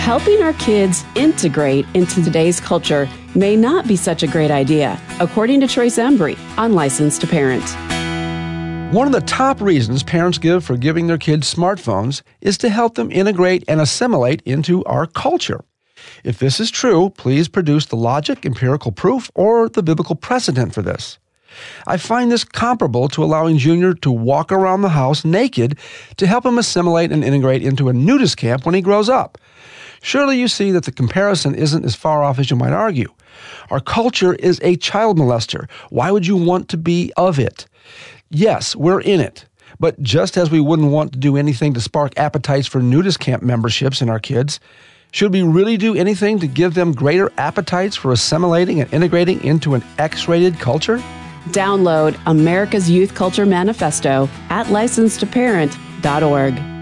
helping our kids integrate into today's culture may not be such a great idea, according to Trace Embry on Licensed to Parent. One of the top reasons parents give for giving their kids smartphones is to help them integrate and assimilate into our culture. If this is true, please produce the logic, empirical proof, or the biblical precedent for this. I find this comparable to allowing Junior to walk around the house naked to help him assimilate and integrate into a nudist camp when he grows up. Surely you see that the comparison isn't as far off as you might argue. Our culture is a child molester. Why would you want to be of it? Yes, we're in it. But just as we wouldn't want to do anything to spark appetites for nudist camp memberships in our kids, should we really do anything to give them greater appetites for assimilating and integrating into an X-rated culture? Download America's Youth Culture Manifesto at licensedtoparent.org.